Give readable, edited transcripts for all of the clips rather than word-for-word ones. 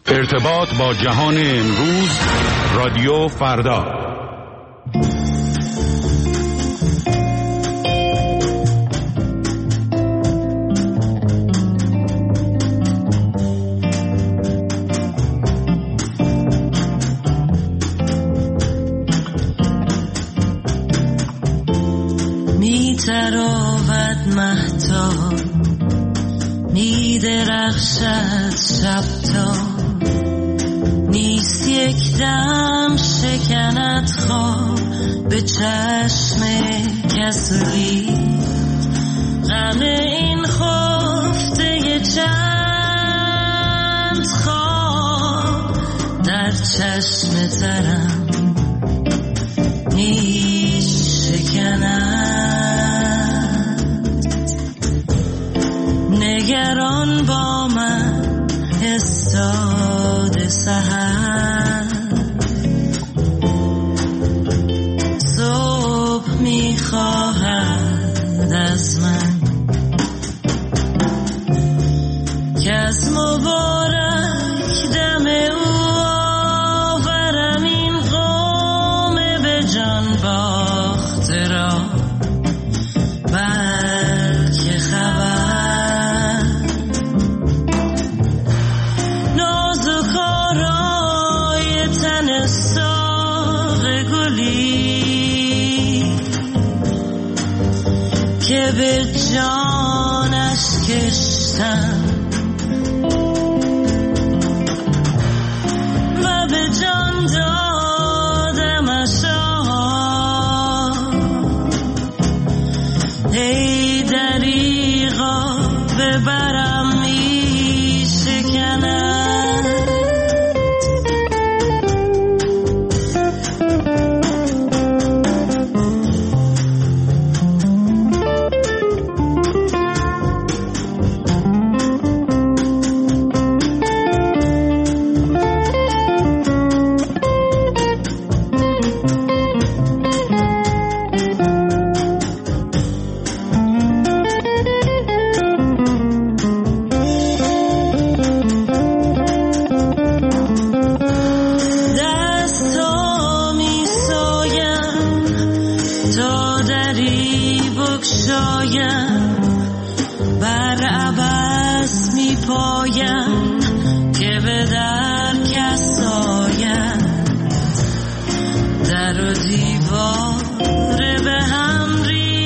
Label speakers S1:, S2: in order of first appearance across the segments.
S1: ارتباط با جهان امروز، رادیو فردا.
S2: می‌تراود مهتاب، می‌درخشد شب تا، نیست یک دم شکند خواب به چشم کسری. غم این خفته چند خواب در چشم ترم نیست شکند. نگران با من استاد سحر، صبح میخواهد از من که از مبارک دم او آورم این قوم به جان باخته را. بلکه خبر نازک آرای تن ساق گلی که به جانش کشتم و به جان دادمش. ای دریغا ببرم می شکند. بر عبث می پایم که به در کس آید. در و دیوار به هم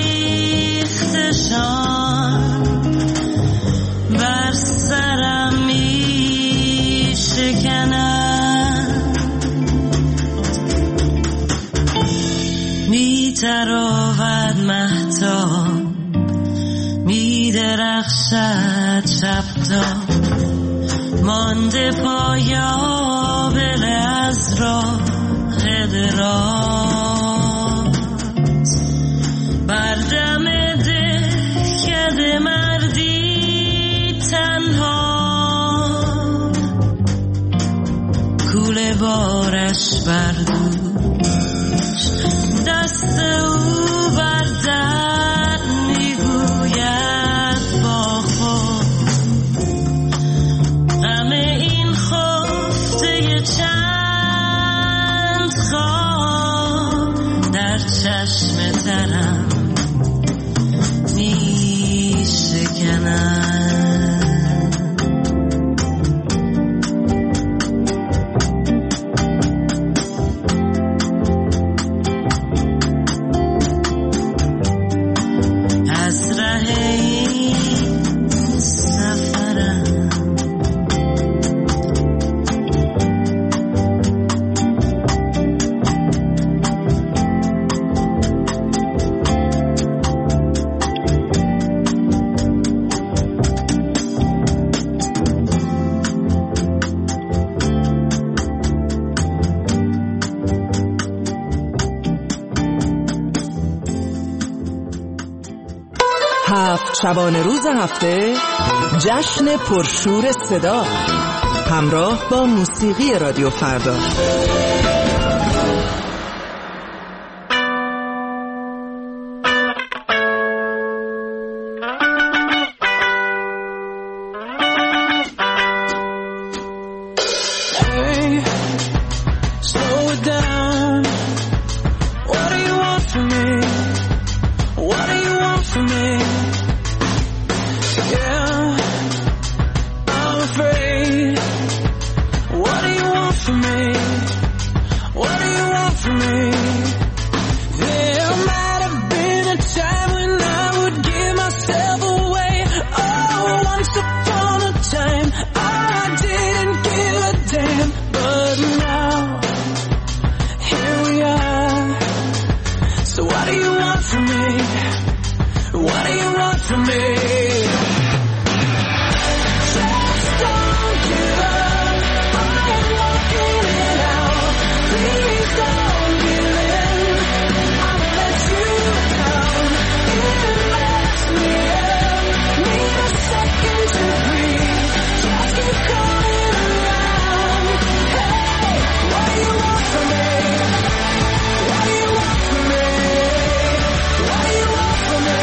S2: ریختشان بر سرم می شکند. می تراود مهتاب، می درخشد شب تا، مانده پایابل از راه دراز. بر دم دهکده مردی تنها، کوله بارش بردوش، دست او بر در میگوید با خود. غم این خفته چند خواب در چشم ترم می شکند.
S3: شبانه روز هفته جشن پرشور صدا همراه با موسیقی رادیو فردا.
S4: afraid. What do you want from me? What do you want from me? There might have been a time when I would give myself away. Oh, once upon a time I didn't give a damn. But now, here we are. So what do you want from me? What do you want from me? Just don't give up. I am walking it out. Please don't give in. I'll let you down. It messed me up. Need a second to breathe. Just keep coming around. Hey, what do you want from me? What do you want from me? What do you want from me?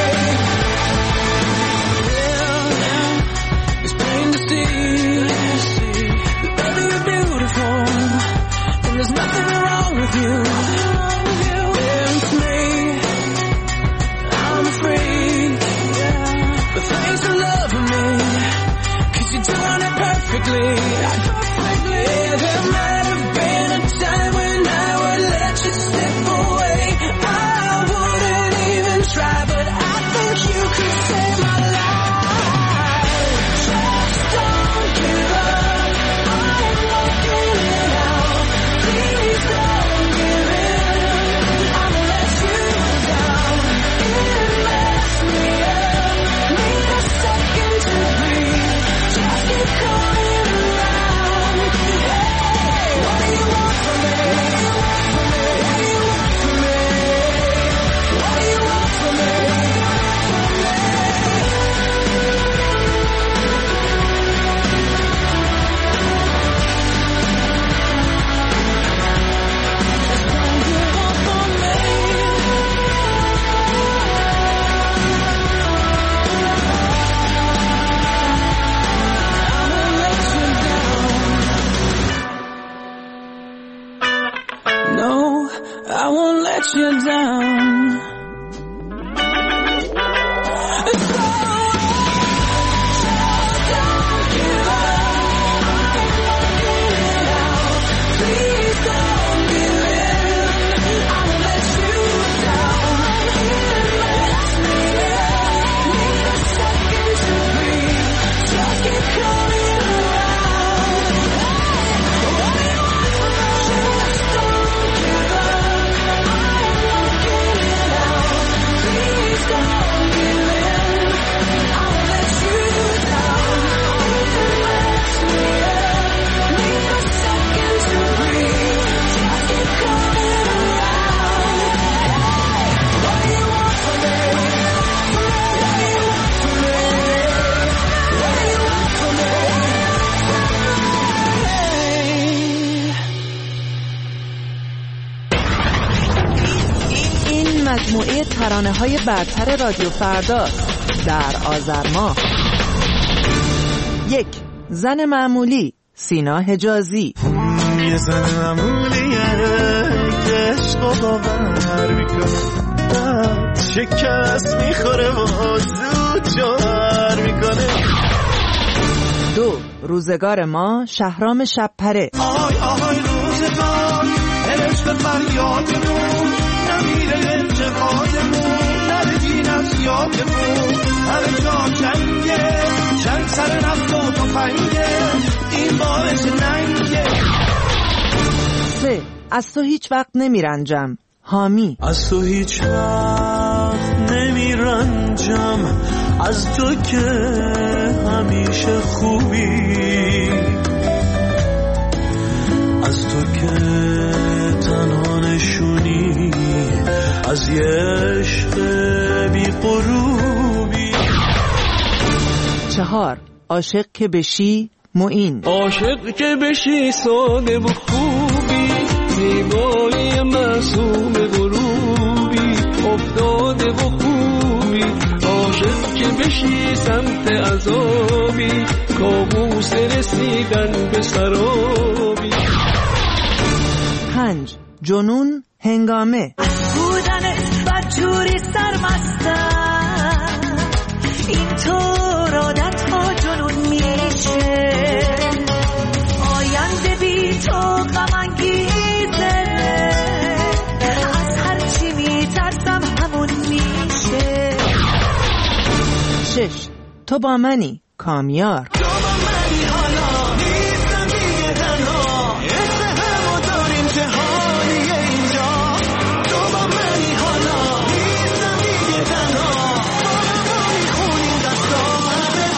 S4: Yeah, it's plain to see that baby you're beautiful, and there's nothing wrong with you. Yeah, it's me. I'm afraid, but thanks for loving me, 'cause you're doing it perfectly. Yeah, there might have been a time when I would let you slip away. I wouldn't even try, but I think you could save my life. Just don't give up. I am working it out. Please don't give in. I'll let you down. It messed me up. Need a second to breathe. Just keep coming around. Hey, what do you want from me? What do you want from me? What do you want from me? No, I won't let you down. So don't give up. I'm working it out. Please don't give in. I'll let you down. It messed me up. Need a second to breathe. Just keep coming around. What do you want from me? Just don't give up. I'm working it out. Please don't give in. I'll let you down. It messed me up. Need a second to breathe. Just keep coming around. What do you want from me? What do you want from me? What do you want from me?
S3: این مجموعه ترانه‌های برتر رادیو فرداست در آذر ماه. 1. زن معمولی، سینا حجازی.
S5: یه زن معمولیه که عشقو باور میکنه، شکست میخوره و زود جوهر میکنه.
S3: 2. روزگار ما، شهرام شب‌پره.
S5: آهای آهای روزگار، عشق فریادمون نمیره انتقادمون، نردین از یادمون، همه جا جنگه، چند سر نفت و تفنگه، این باعث ننگه.
S3: 3. از تو هیچ وقت نمیرنجم، حامی.
S4: از تو هیچ وقت نمیرنجم، از تو که همیشه خوبی، از تو که تنها نشونی از یه عشق بی غروبی.
S3: 4. عاشق که بشی، معین.
S4: عاشق که بشی ساده و خوبی، زیبایی معصوم غروبی، افتاده و خوبی. عاشق که بشی سمت عذابی، کابوس رسیدن به سرابی.
S3: 5. جنون هنگامه.
S2: بودنت بدجوری سرمستم، اینطور عادت ها جنون میشه.
S3: تو با منی کامیار.
S5: تو با منی حالا نیستم دیگه تنها، عشق همو داریم جهانیه اینجا. تو با منی حالا نیستم دیگه تنها، با همو میخونیم دستا همه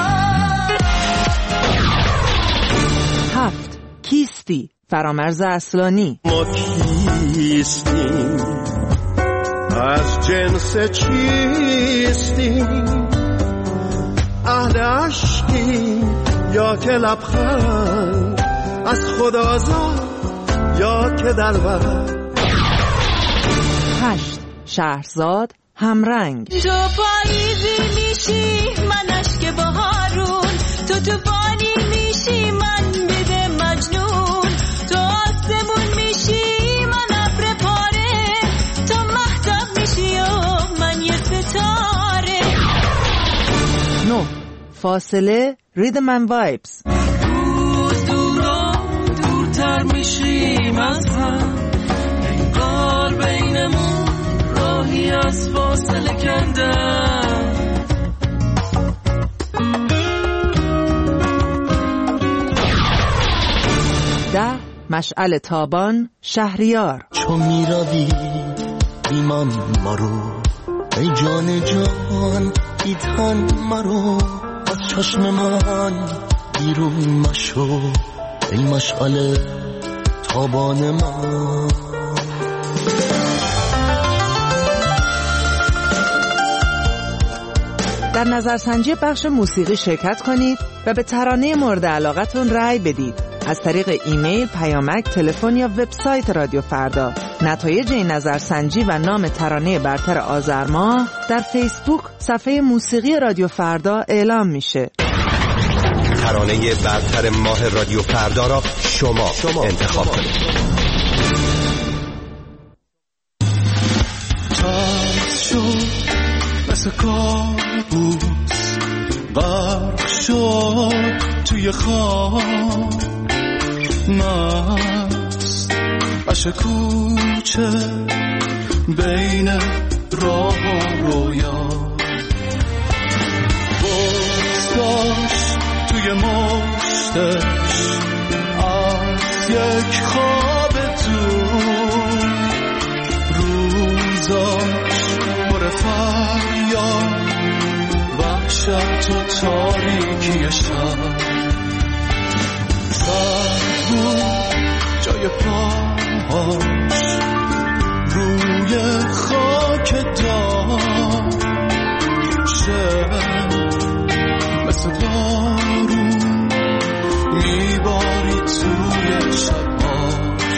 S5: بالا.
S3: 7. کیستی فرامرز اصلانی.
S6: ما کیستیم، از جنس چیستیم، اهل عشقیم یا که لبخند، از خدازاد یا که دلبر.
S3: 8. شهرزاد همرنگ.
S2: تو پاییزی میشی من اشک بهارون، تو بانی میشی من بده مجنون، تو آسمون میشی من ابر پاره، تو مهتاب میشی و من یه ستاره.
S3: 9. فاصله ریدم اند وایبز.
S4: روز دورتر میشیم از هم، انگار بینمون راهی از فاصله کندن.
S3: 10. مشعل تابان شهریار.
S7: چو میروی بیمان مرو، ای جان جان بی تن مرو، از چشم من بیرون مشو، ای مشعل تابان من.
S3: در نظرسنجی بخش موسیقی شرکت کنید و به ترانه مورد علاقتون رأی بدید از طریق ایمیل، پیامک، تلفن یا وبسایت رادیو فردا. نتایج این نظرسنجی و نام ترانه برتر آذر ماه در فیسبوک صفحه موسیقی رادیو فردا اعلام میشه.
S8: ترانه برتر ماه رادیو فردا را شما انتخاب کنید.
S5: تاز شد مثل کابوس، غرق شد توی خواب، مست عشق کوچه بین راه و رویا، بزداشت توی مشتش از یک خواب دور، روزاش پر فریاد وحشت و تاریکی شب، سرد بود جای پاهاش روی خاک داشت، شب مثل بارون میباری توی شباش.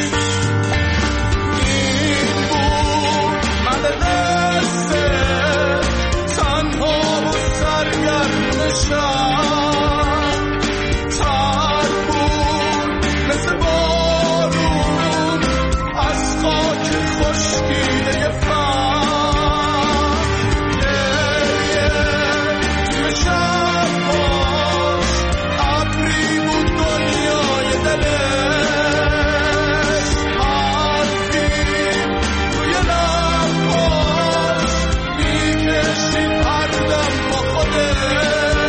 S5: این بود من دسته تنها و سرگرم شب، تر بود مثل بارون از خاک خشکیده فر، گریه توی شباش ابری بود دنیای دلش، حرفی توی لباش میکشید هر دم با خودش.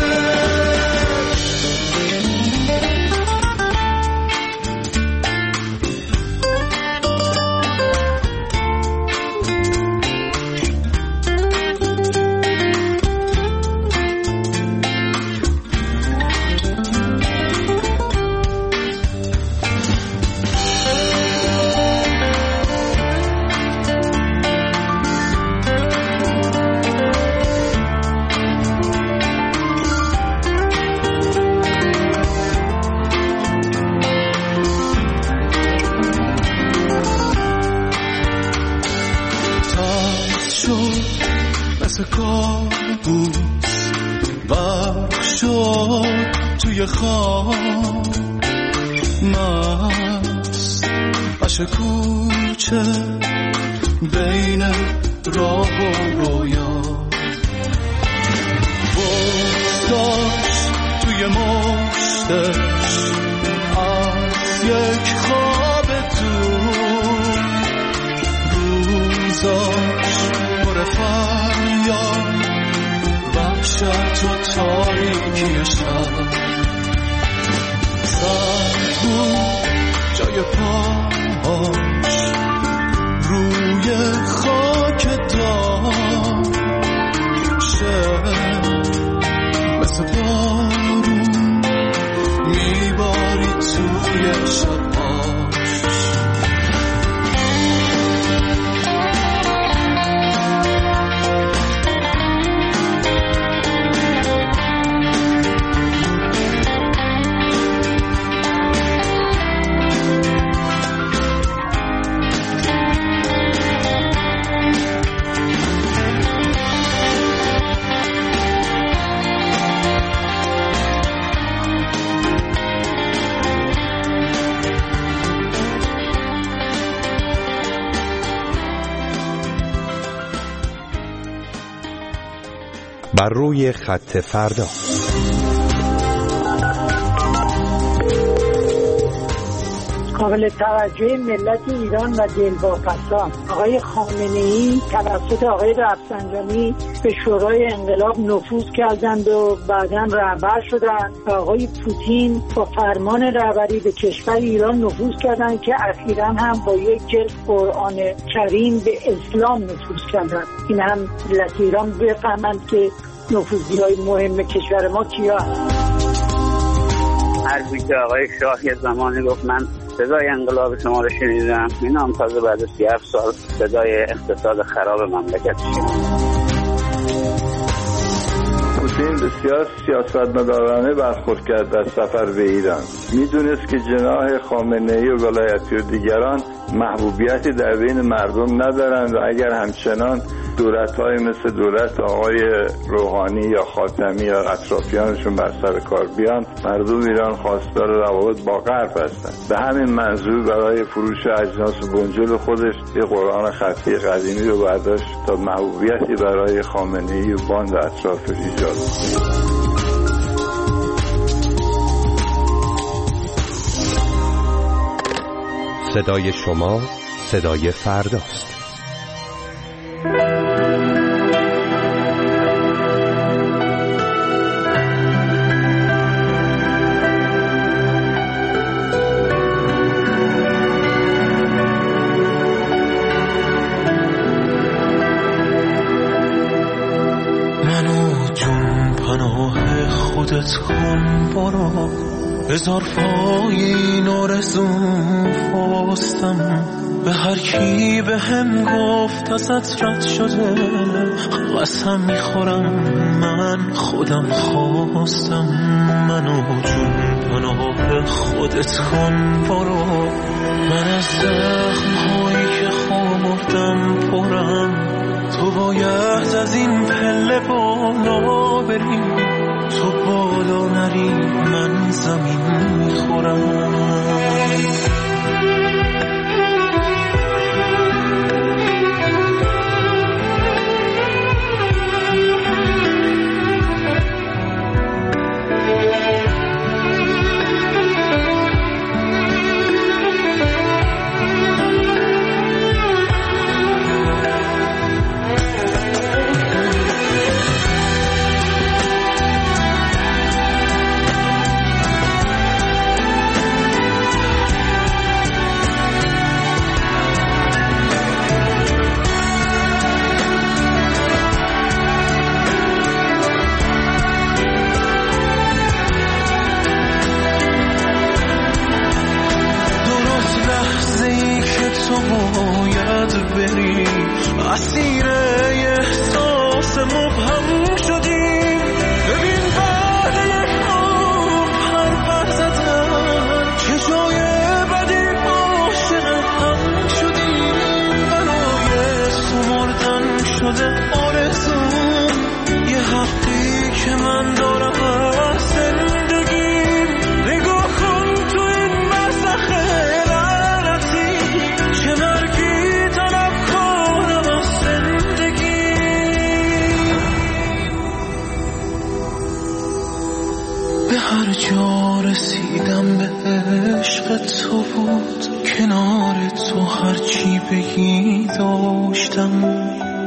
S5: مثل کابوس غرق شد توی خواب، مست عشق کوچه بین راه و رویا، بزداشت توی مشتش از یک خواب دور، روزاش پر فریاد وحشت و
S4: تاریکی شب سرد بود جای پاهاش روی خاک داشت مثل بارون میباری توی شبهاش
S8: بر روی خط فردا.
S9: قابل توجه ملت ایران و دلواپسان آقای خامنه‌ای توسط آقای رفسنجانی به شورای انقلاب نفوذ کردند و بعداً رهبر شدند و آقای پوتین با فرمان رهبری به کشور ایران نفوذ کردند که اخیراً هم با یک جلد قرآن کریم به اسلام نفوذ کردند. این هم ملت ایران بفهمند که نفوذی‌های مهم کشور ما کیا هستند.
S10: هر که آقای شاه یه زمانی گفت من صدای انقلاب شما رو شنیدم، این هم تازه بعد از 37 سال صدای اقتصاد خراب مملکت شنیدم.
S11: پوتین بسیار سیاستمدارانه برخورد کرد در سفر به ایران. میدونست که جناح خامنه‌ای و ولایتی و دیگران محبوبیتی در بین مردم ندارند و اگر همچنان دولت‌های مثل دولت آقای روحانی یا خاتمی یا اطرافیانشون بر سر کار بیان، مردم ایران خواستار روابط با غرب هستند. به همین منظور برای فروش اجناس بنجل خودش یه قرآن خطی قدیمی رو برداشت تا محبوبیتی برای خامنه‌ای و باند اطرافش ایجاد کنه.
S8: صدای شما صدای فرداست.
S4: منو جون پناه خودت کن برو، هزار فاین آرزوم خواستم، به هر کی به هم گفت ازت رد شده، قسم میخورم من خودم خواستم. منو جون پناه خودت کن برو، من از زخم‌هایی که خوردم پرم، تو باید از این پله بالا بری، تو بالا نری من زمین میخورم.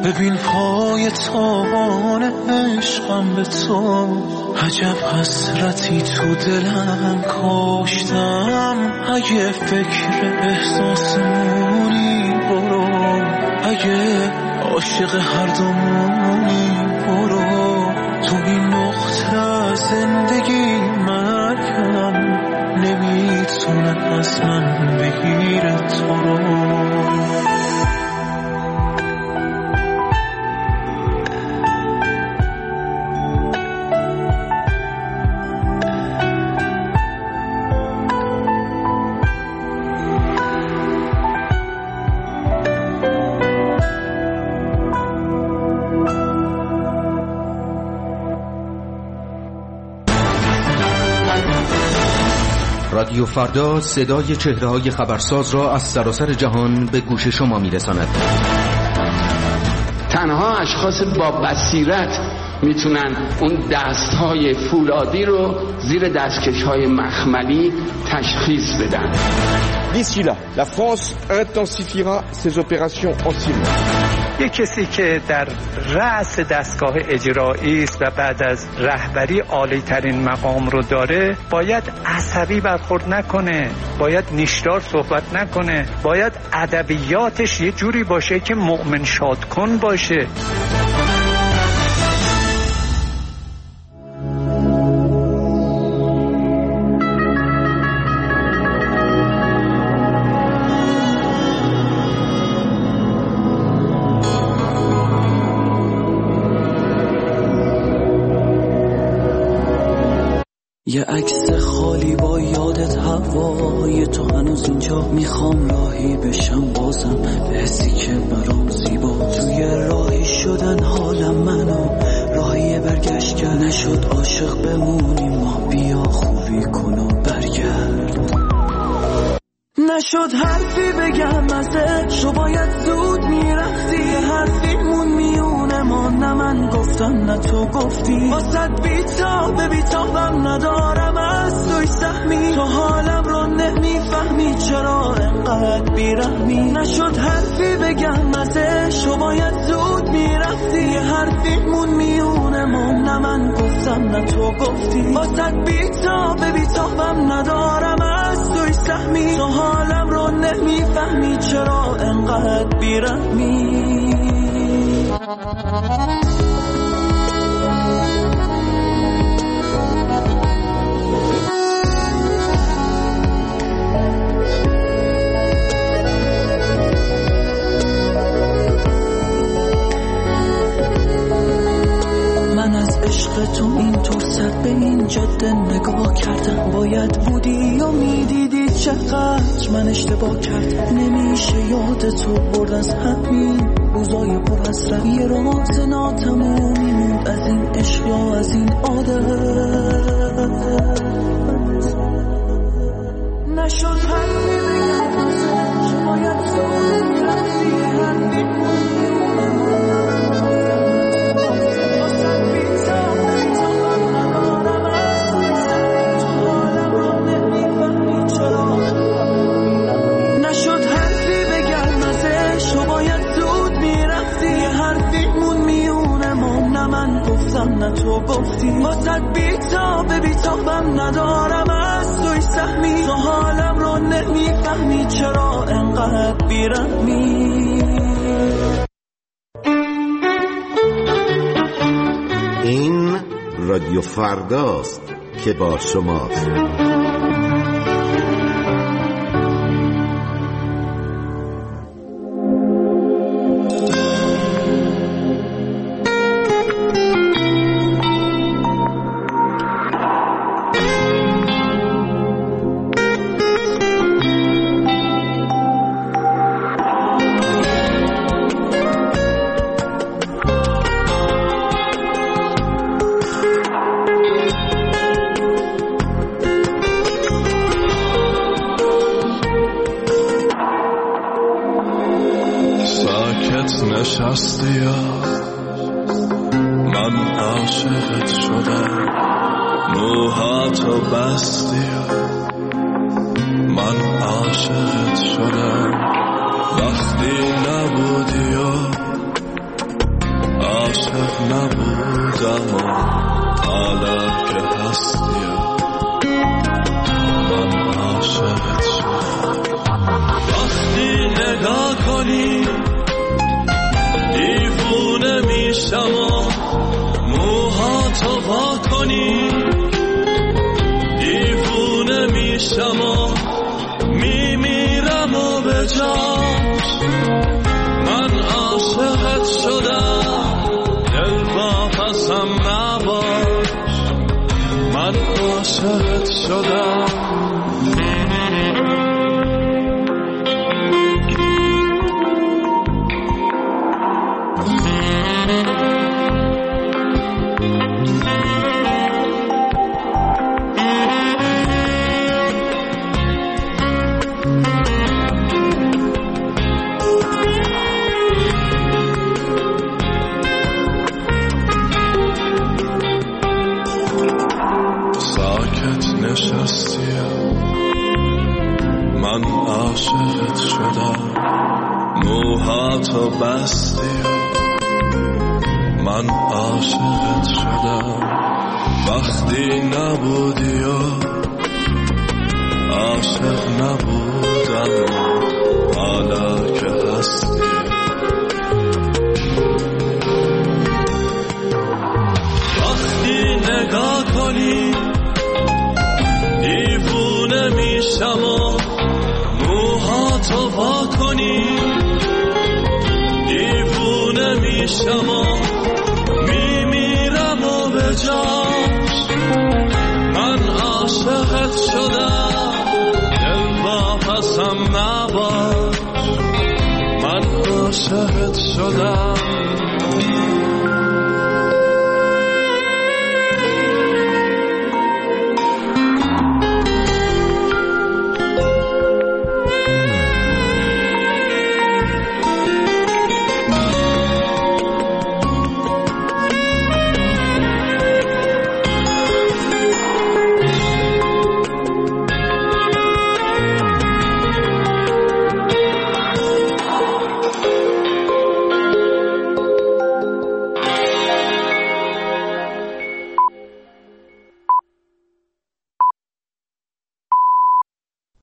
S4: ببین پای تابان عشقم به تو، عجب حسرتی تو دلم کاشتم. اگه فکر احساسمونی برو، اگه عاشق هر دومونی برو. تو این نقطه زندگی مرگم نمیتونه از من بگیره تو رو.
S12: رادیو فردا صدای چهره‌های خبرساز را از سراسر جهان به گوش شما می‌رساند.
S13: تنها اشخاص با بصیرت میتونن اون دست‌های فولادی رو زیر دستکش‌های مخملی تشخیص بدن.
S14: D'ici là, la France intensifiera ses opérations en Syrie.
S15: یک کسی که در رأس دستگاه اجرایی است و بعد از رهبری عالی ترین مقام رو داره، باید عصبی برخورد نکنه، باید نیشدار صحبت نکنه، باید ادبیاتش یه جوری باشه که مؤمن شاد کن باشه.
S16: یه عکس خالی با یادت هوای تو هنوز اینجا، میخوام راهی بشم بازم به حسی که برام زیبا. توی راهی شدن حالم منو راهی برگشت کرد، نشد عاشق بمونیم ما، بیا خوبی کن و برگرد. نشد حرفی بگم ازت، تو باید زود میرفتی. حرفیمون میونه ما، نه من گفتم نه تو گفتی. واسد بیتابم ندارم از توی سهمی، تو حالم رو نمیفهمی چرا انقدر بیرحمی. نشد حرفی بگم ازش، تو باید زود میرفتی. حرفیمون میونه ما، نه من گفتم نه تو گفتی. واسد بیتابم ندارم از توی سهمی، تو حالم رو نمیفهمی چرا انقدر بیرحمی. من از عشق تو اینطور سر به این جاده نگاه کردم، باید بودی و میدیدی چقدر من اشتباه کردم. نمیشه یاد تو برد از همین روزای پر حسرت، یه راز ناتمومی موند از این عشق یا از این عادت. نشد حرفی بگم ازش، باید زود میرفتی. حرفی نه تو گفتی. واسد بیتابم ندارم از توی سهمی، تو حالم رو نمیفهمی چرا انقدر بیرحمی.
S17: این رادیو فرداست که با شماست.
S4: نشستی من عاشقت شدم، موهاتو بستی من عاشقت شدم. وقتی نبودی
S5: میمیرم و به جاش من عاشقت شدم دل با پسم نباش من عاشقت شدم من عاشقت شدم موهاتو بستی من عاشقت شدم وقتی نبودی و عاشق نبودم حالا که هستی وقتی نگاه کنی دیوونه میشم و موهاتو وا کنی دیوونه میشم و میمیرم و به جاش من عاشقت شدم دل با پسم نباش من عاشقت شدم